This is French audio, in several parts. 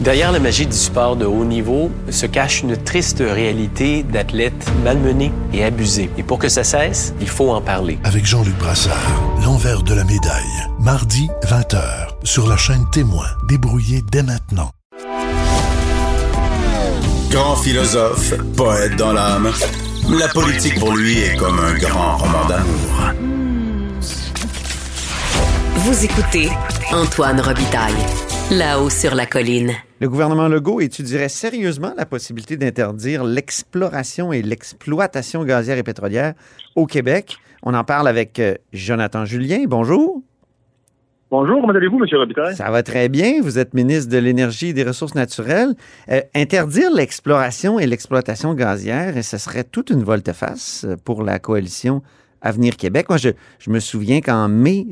Derrière la magie du sport de haut niveau se cache une triste réalité d'athlètes malmenés et abusés. Et pour que ça cesse, il faut en parler. Avec Jean-Luc Brassard, l'envers de la médaille. Mardi, 20h, sur la chaîne Témoin. Débrouillez dès maintenant. Grand philosophe, poète dans l'âme, la politique pour lui est comme un grand roman d'amour. Vous écoutez Antoine Robitaille, là-haut sur la colline. Le gouvernement Legault étudierait sérieusement la possibilité d'interdire l'exploration et l'exploitation gazière et pétrolière au Québec. On en parle avec Jonathan Julien. Bonjour. Bonjour, comment allez-vous, M. Robitaille? Ça va très bien. Vous êtes ministre de l'Énergie et des Ressources naturelles. Interdire l'exploration et l'exploitation gazière, ce serait toute une volte-face pour la coalition Avenir Québec. Moi, je me souviens qu'en mai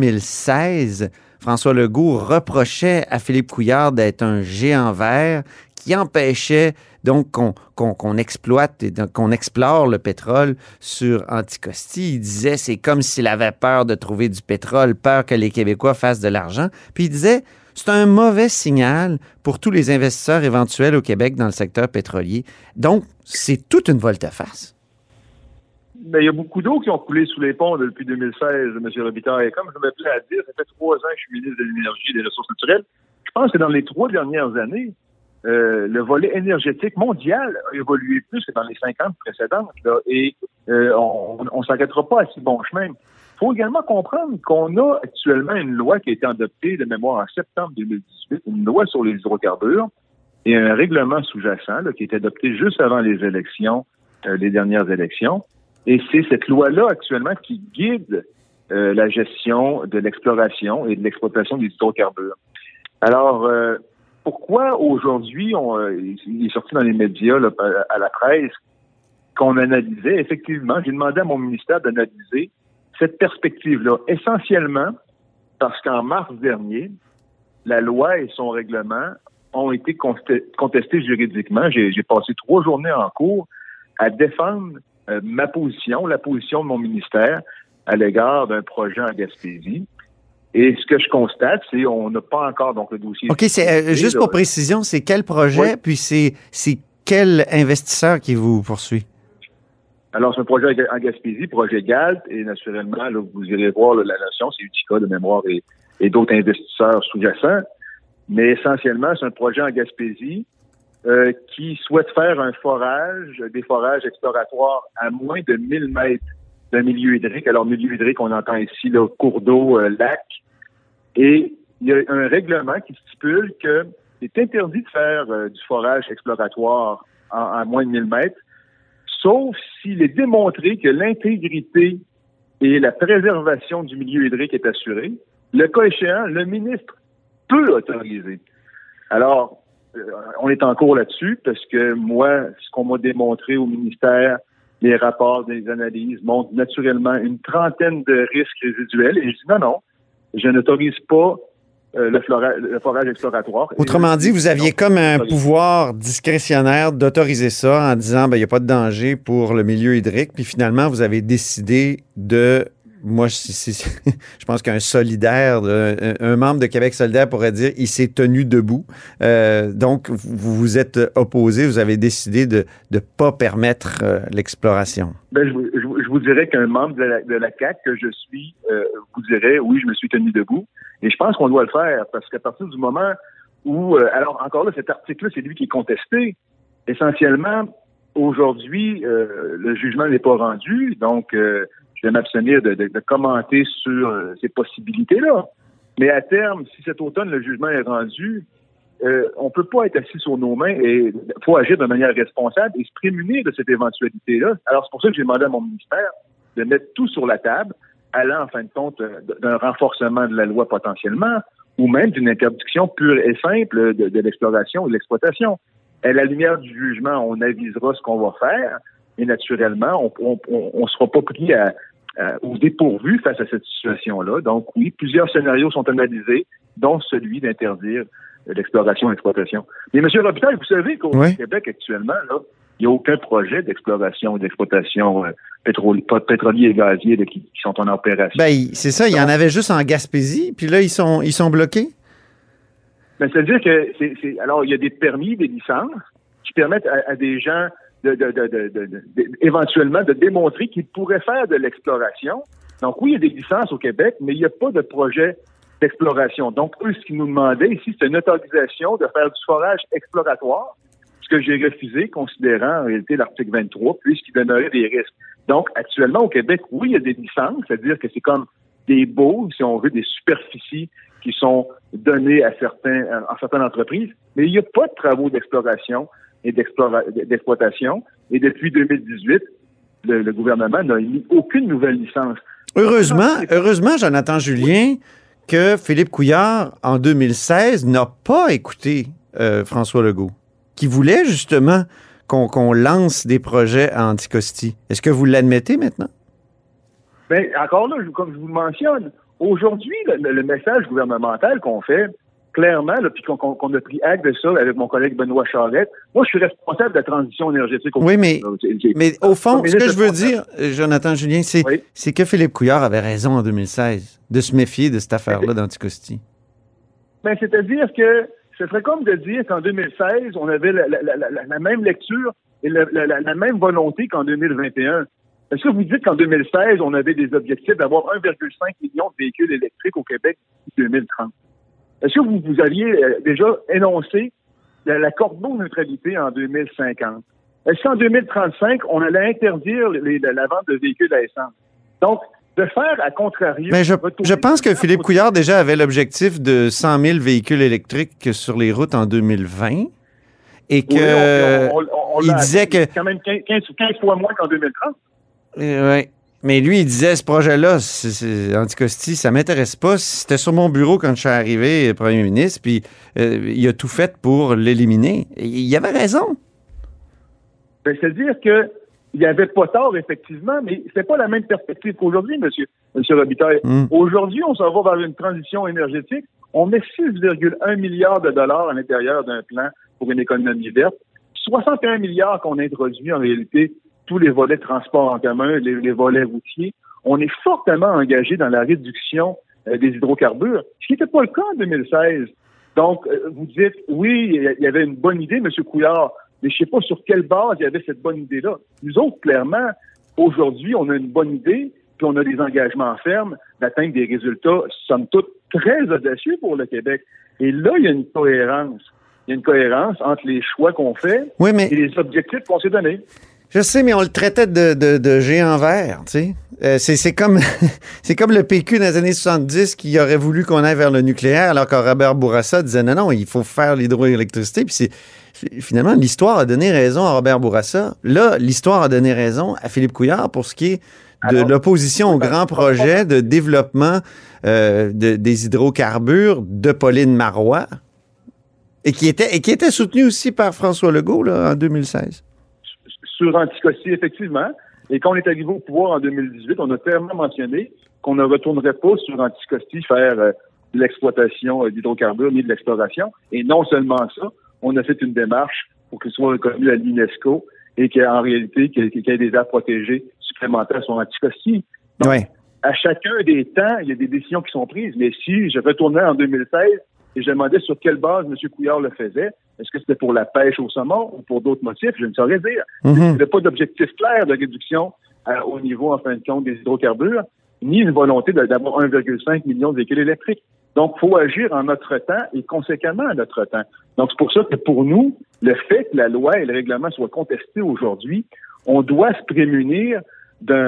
2016, François Legault reprochait à Philippe Couillard d'être un géant vert qui empêchait donc qu'on exploite et qu'on explore le pétrole sur Anticosti. Il disait c'est comme s'il avait peur de trouver du pétrole, peur que les Québécois fassent de l'argent. Puis il disait c'est un mauvais signal pour tous les investisseurs éventuels au Québec dans le secteur pétrolier. Donc, c'est toute une volte-face. Ben, il y a beaucoup d'eau qui ont coulé sous les ponts depuis 2016, M. Robitaille. Comme je me plais à dire, ça fait 3 ans que je suis ministre de l'Énergie et des Ressources naturelles. Je pense que dans les 3 dernières années, le volet énergétique mondial a évolué plus que dans les 50 précédentes. Là, et on ne s'arrêtera pas à si bon chemin. Il faut également comprendre qu'on a actuellement une loi qui a été adoptée de mémoire en septembre 2018, une loi sur les hydrocarbures et un règlement sous-jacent là, qui a été adopté juste avant les élections, les dernières élections. Et c'est cette loi-là actuellement qui guide la gestion de l'exploration et de l'exploitation des hydrocarbures. Alors, pourquoi aujourd'hui, il est sorti dans les médias, là, à la presse, qu'on analysait, effectivement, j'ai demandé à mon ministère d'analyser cette perspective-là, essentiellement parce qu'en mars dernier, la loi et son règlement ont été contestés juridiquement. J'ai passé 3 journées en cours à défendre ma position, la position de mon ministère à l'égard d'un projet en Gaspésie. Et ce que je constate, c'est qu'on n'a pas encore donc le dossier. OK, c'est juste pour précision, c'est quel projet, oui. Puis c'est quel investisseur qui vous poursuit? Alors, c'est un projet en Gaspésie, projet GALT, et naturellement, là, vous irez voir là, la notion, c'est Utica de mémoire et d'autres investisseurs sous-jacents. Mais essentiellement, c'est un projet en Gaspésie qui souhaite faire des forages exploratoires à moins de 1000 mètres d'un milieu hydrique. Alors, milieu hydrique, on entend ici là, cours d'eau, lac. Et il y a un règlement qui stipule que c'est interdit de faire du forage exploratoire à moins de 1000 mètres, sauf s'il est démontré que l'intégrité et la préservation du milieu hydrique est assurée. Le cas échéant, le ministre peut autoriser. Alors, on est en cours là-dessus parce que moi, ce qu'on m'a démontré au ministère, les rapports, les analyses montrent naturellement une trentaine de risques résiduels. Et je dis non, je n'autorise pas le forage exploratoire. Autrement dit, vous aviez comme un pouvoir discrétionnaire d'autoriser ça en disant il n'y a pas de danger pour le milieu hydrique. Puis finalement, vous avez décidé de... Moi, je pense qu'un solidaire, un membre de Québec solidaire pourrait dire il s'est tenu debout. Donc, vous vous êtes opposé, vous avez décidé de ne pas permettre l'exploration. Ben, je vous dirais qu'un membre de la CAQ que je suis vous dirait oui, je me suis tenu debout. Et je pense qu'on doit le faire parce qu'à partir du moment où... alors, encore là, cet article-là, c'est lui qui est contesté. Essentiellement, aujourd'hui, le jugement n'est pas rendu. Donc... je vais m'abstenir de commenter sur ces possibilités-là. Mais à terme, si cet automne, le jugement est rendu, on peut pas être assis sur nos mains et il faut agir de manière responsable et se prémunir de cette éventualité-là. Alors, c'est pour ça que j'ai demandé à mon ministère de mettre tout sur la table, allant, en fin de compte, d'un renforcement de la loi potentiellement ou même d'une interdiction pure et simple de l'exploration ou de l'exploitation. À la lumière du jugement, on avisera ce qu'on va faire. Et naturellement, on ne sera pas pris au dépourvu face à cette situation-là. Donc oui, plusieurs scénarios sont analysés, dont celui d'interdire l'exploration et l'exploitation. Mais M. Robitaille, vous savez qu'au Québec actuellement, là, il n'y a aucun projet d'exploration et d'exploitation pétrolier et gazier qui sont en opération. Ben, c'est ça, il y en avait juste en Gaspésie, puis là, ils sont bloqués? Ben, c'est-à-dire que alors il y a des permis, des licences qui permettent à des gens éventuellement de démontrer qu'ils pourraient faire de l'exploration. Donc oui, il y a des licences au Québec, mais il n'y a pas de projet d'exploration. Donc eux, ce qu'ils nous demandaient ici, c'est une autorisation de faire du forage exploratoire, ce que j'ai refusé, considérant en réalité l'article 23, puisqu'il donnerait des risques. Donc actuellement au Québec, oui, il y a des licences, c'est-à-dire que c'est comme des baux, si on veut, des superficies qui sont données à certaines entreprises, mais il n'y a pas de travaux d'exploration et d'exploitation. Et depuis 2018, le gouvernement n'a émis aucune nouvelle licence. Heureusement, Jonathan Julien, que Philippe Couillard, en 2016, n'a pas écouté François Legault, qui voulait justement qu'on lance des projets à Anticosti. Est-ce que vous l'admettez maintenant? Bien, encore là, comme je vous le mentionne, aujourd'hui, le message gouvernemental qu'on fait, clairement, là, puis qu'on a pris acte de ça avec mon collègue Benoît Charette, moi, je suis responsable de la transition énergétique. Oui, mais au fond, ce que je veux dire, Jonathan Julien, c'est que Philippe Couillard avait raison en 2016 de se méfier de cette affaire-là d'Anticosti. Ben, c'est-à-dire que ce serait comme de dire qu'en 2016, on avait la même lecture et la même volonté qu'en 2021. Est-ce que vous dites qu'en 2016, on avait des objectifs d'avoir 1,5 million de véhicules électriques au Québec d'ici 2030? Est-ce que vous aviez déjà énoncé la carboneutralité en 2050? Est-ce qu'en 2035, on allait interdire la vente de véhicules à essence? Donc, de faire à contrario... Mais je pense que Philippe Couillard déjà avait l'objectif de 100 000 véhicules électriques sur les routes en 2020 et que il disait que... quand même 15 fois moins qu'en 2030. Oui. Mais lui, il disait, ce projet-là, Anticosti, ça m'intéresse pas. C'était sur mon bureau quand je suis arrivé premier ministre, puis il a tout fait pour l'éliminer. Il avait raison. Ben, c'est-à-dire que il n'y avait pas tort, effectivement, mais c'est pas la même perspective qu'aujourd'hui, monsieur Robitaille. Aujourd'hui, on s'en va vers une transition énergétique. On met 6,1 milliards de dollars à l'intérieur d'un plan pour une économie verte. 61 milliards qu'on introduit en réalité tous les volets de transport en commun, les volets routiers. On est fortement engagé dans la réduction des hydrocarbures, ce qui n'était pas le cas en 2016. Donc, vous dites, oui, il y avait une bonne idée, M. Couillard, mais je ne sais pas sur quelle base il y avait cette bonne idée-là. Nous autres, clairement, aujourd'hui, on a une bonne idée, puis on a des engagements fermes d'atteindre des résultats, somme toute, très audacieux pour le Québec. Et là, il y a une cohérence. Il y a une cohérence entre les choix qu'on fait et les objectifs qu'on s'est donnés. Je sais, mais on le traitait de géant vert, tu sais. C'est comme le PQ dans les années 70 qui aurait voulu qu'on aille vers le nucléaire, alors que Robert Bourassa disait non, il faut faire l'hydroélectricité. Puis finalement, l'histoire a donné raison à Robert Bourassa. Là, l'histoire a donné raison à Philippe Couillard pour ce qui est de l'opposition au grand projet de développement des hydrocarbures de Pauline Marois et qui était soutenu aussi par François Legault là, en 2016. Sur Anticosti, effectivement. Et quand on est arrivé au pouvoir en 2018, on a clairement mentionné qu'on ne retournerait pas sur Anticosti faire de l'exploitation d'hydrocarbures ni de l'exploration. Et non seulement ça, on a fait une démarche pour qu'il soit reconnu à l'UNESCO et qu'en réalité, qu'il y ait des aires protégées supplémentaires sur Anticosti. Donc, à chacun des temps, il y a des décisions qui sont prises. Mais si je retournais en 2016 et je demandais sur quelle base M. Couillard le faisait, est-ce que c'était pour la pêche au saumon ou pour d'autres motifs? Je ne saurais dire. Il n'y avait pas d'objectif clair de réduction au niveau, en fin de compte, des hydrocarbures, ni une volonté d'avoir 1,5 million de véhicules électriques. Donc, il faut agir en notre temps et conséquemment à notre temps. Donc, c'est pour ça que pour nous, le fait que la loi et le règlement soient contestés aujourd'hui, on doit se prémunir de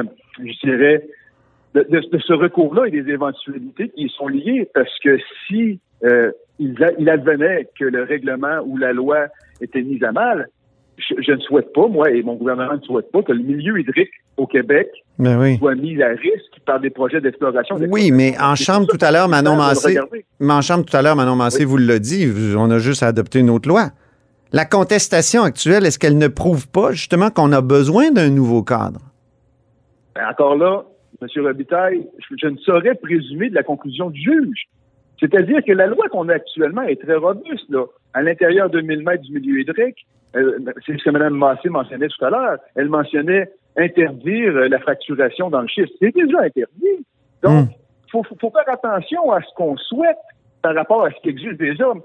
ce recours-là et des éventualités qui y sont liées, parce que si il advenait que le règlement ou la loi était mise à mal, je ne souhaite pas, moi et mon gouvernement ne souhaite pas, que le milieu hydrique au Québec soit mis à risque par des projets d'exploration. Oui, mais en chambre tout à l'heure, Manon Mancé vous l'a dit, on a juste à adopter une autre loi. La contestation actuelle, est-ce qu'elle ne prouve pas justement qu'on a besoin d'un nouveau cadre? Encore là, M. Robitaille, je ne saurais présumer de la conclusion du juge. C'est-à-dire que la loi qu'on a actuellement est très robuste, là. À l'intérieur de 1000 mètres du milieu hydrique, c'est ce que Mme Massé mentionnait tout à l'heure. Elle mentionnait interdire la fracturation dans le schiste. C'est déjà interdit. Donc, faut faire attention à ce qu'on souhaite par rapport à ce qui existe déjà.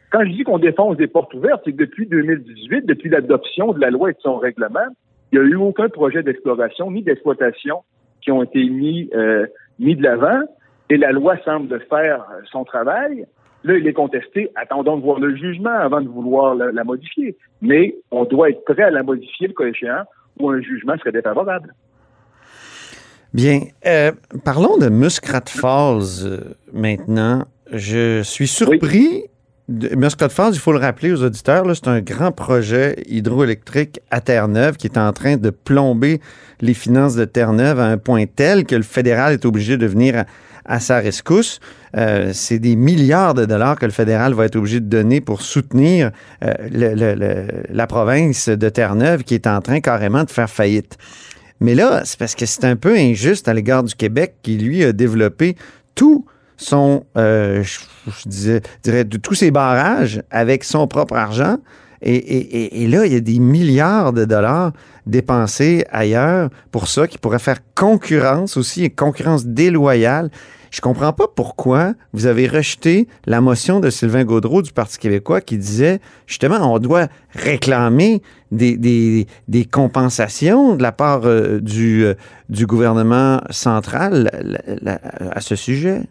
Quand je dis qu'on défonce des portes ouvertes, c'est que depuis 2018, depuis l'adoption de la loi et de son règlement, il n'y a eu aucun projet d'exploration ni d'exploitation qui ont été mis de l'avant, et la loi semble faire son travail. Là, il est contesté. Attendons de voir le jugement avant de vouloir la modifier. Mais on doit être prêt à la modifier, le cas échéant, où un jugement serait défavorable. Bien. Parlons de Muskrat Falls maintenant. Je suis surpris. Oui. Muskrat Falls, il faut le rappeler aux auditeurs, là, c'est un grand projet hydroélectrique à Terre-Neuve qui est en train de plomber les finances de Terre-Neuve à un point tel que le fédéral est obligé de venir à sa rescousse. C'est des milliards de dollars que le fédéral va être obligé de donner pour soutenir la province de Terre-Neuve qui est en train carrément de faire faillite. Mais là, c'est parce que c'est un peu injuste à l'égard du Québec qui, lui, a développé tout son, je dirais, de tous ses barrages avec son propre argent. Et là, il y a des milliards de dollars dépensés ailleurs pour ça, qui pourrait faire concurrence aussi, et concurrence déloyale. Je comprends pas pourquoi vous avez rejeté la motion de Sylvain Gaudreault du Parti québécois qui disait, justement, on doit réclamer des compensations de la part du gouvernement central à ce sujet.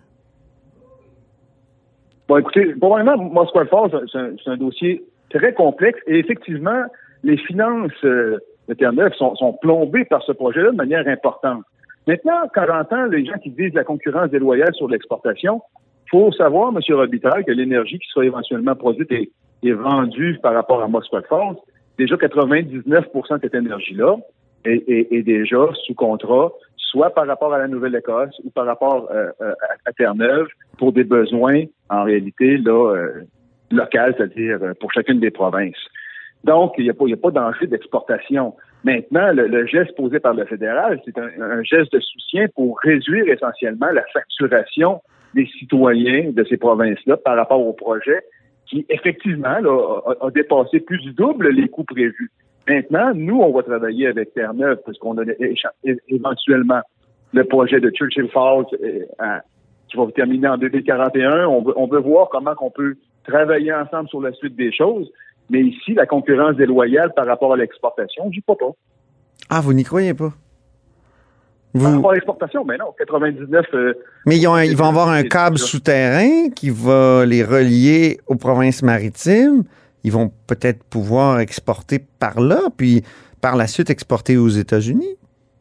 Bon, écoutez, probablement, Muskrat Falls, c'est un dossier très complexe et effectivement, les finances de Terre-Neuve sont plombées par ce projet-là de manière importante. Maintenant, quand j'entends les gens qui disent la concurrence déloyale sur l'exportation, il faut savoir, M. Robitaille, que l'énergie qui sera éventuellement produite et vendue par rapport à Muskrat Falls, déjà 99% de cette énergie-là est déjà sous contrat, soit par rapport à la Nouvelle-Écosse ou par rapport à Terre-Neuve pour des besoins, en réalité, locaux, c'est-à-dire pour chacune des provinces. Donc, il n'y a pas d'enjeu d'exportation. Maintenant, le geste posé par le fédéral, c'est un geste de soutien pour réduire essentiellement la facturation des citoyens de ces provinces-là par rapport au projet qui, effectivement, là, a dépassé plus du double les coûts prévus. Maintenant, nous, on va travailler avec Terre-Neuve parce qu'on a éventuellement le projet de Churchill Falls qui va terminer en 2041. On veut voir comment on peut travailler ensemble sur la suite des choses. Mais ici, la concurrence déloyale par rapport à l'exportation, j'y crois pas. Ah, vous n'y croyez pas? Par rapport à l'exportation, mais non, 99... mais ils vont avoir un câble souterrain qui va les relier aux provinces maritimes. Ils vont peut-être pouvoir exporter par là, puis par la suite exporter aux États-Unis.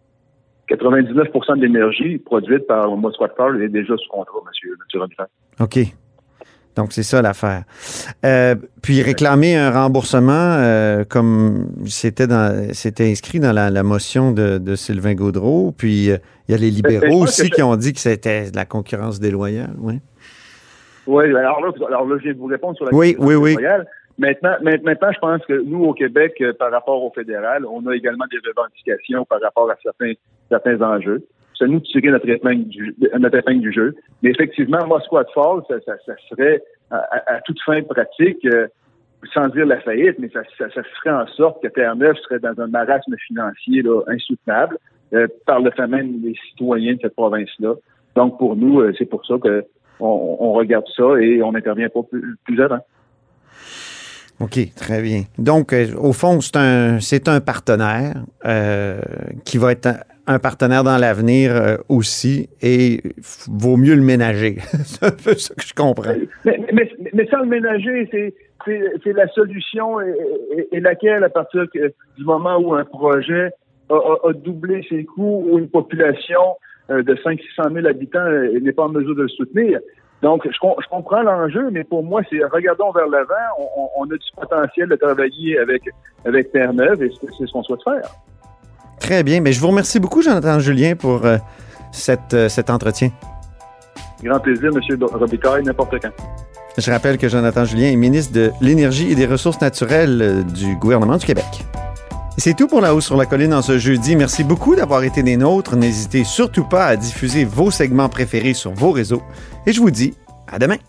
99% de l'énergie produite par Muskrat Falls est déjà sous contrat, M. Robitaille. OK. Donc, c'est ça l'affaire. Puis réclamer un remboursement comme c'était inscrit dans la motion de Sylvain Gaudreault. Puis il y a les libéraux aussi qui ont dit que c'était de la concurrence déloyale. Oui, alors là, je viens de vous répondre sur la concurrence déloyale. Maintenant, je pense que nous, au Québec, par rapport au fédéral, on a également des revendications par rapport à certains enjeux. C'est à nous de tirer notre épingle du jeu. Mais effectivement, Muskrat Falls, ça serait à toute fin pratique, sans dire la faillite, mais ça ferait en sorte que Terre-Neuve serait dans un marasme financier là, insoutenable par le fait même des citoyens de cette province-là. Donc, pour nous, c'est pour ça qu'on regarde ça et on n'intervient pas plus avant. OK, très bien. Donc, au fond, c'est un partenaire qui va être un partenaire dans l'avenir aussi, et vaut mieux le ménager. C'est un peu ça que je comprends. Mais sans le ménager, c'est la solution et laquelle, à partir du moment où un projet a doublé ses coûts, où une population de 500-600 000 habitants n'est pas en mesure de le soutenir. Donc, je comprends l'enjeu, mais pour moi, c'est regardons vers l'avant. On a du potentiel de travailler avec Terre-Neuve et c'est ce qu'on souhaite faire. Très bien. Mais je vous remercie beaucoup, Jonathan Julien, pour cet entretien. Grand plaisir, M. Robitaille, n'importe quand. Je rappelle que Jonathan Julien est ministre de l'Énergie et des Ressources naturelles du gouvernement du Québec. Et c'est tout pour La Hausse sur la Colline en ce jeudi. Merci beaucoup d'avoir été des nôtres. N'hésitez surtout pas à diffuser vos segments préférés sur vos réseaux. Et je vous dis à demain.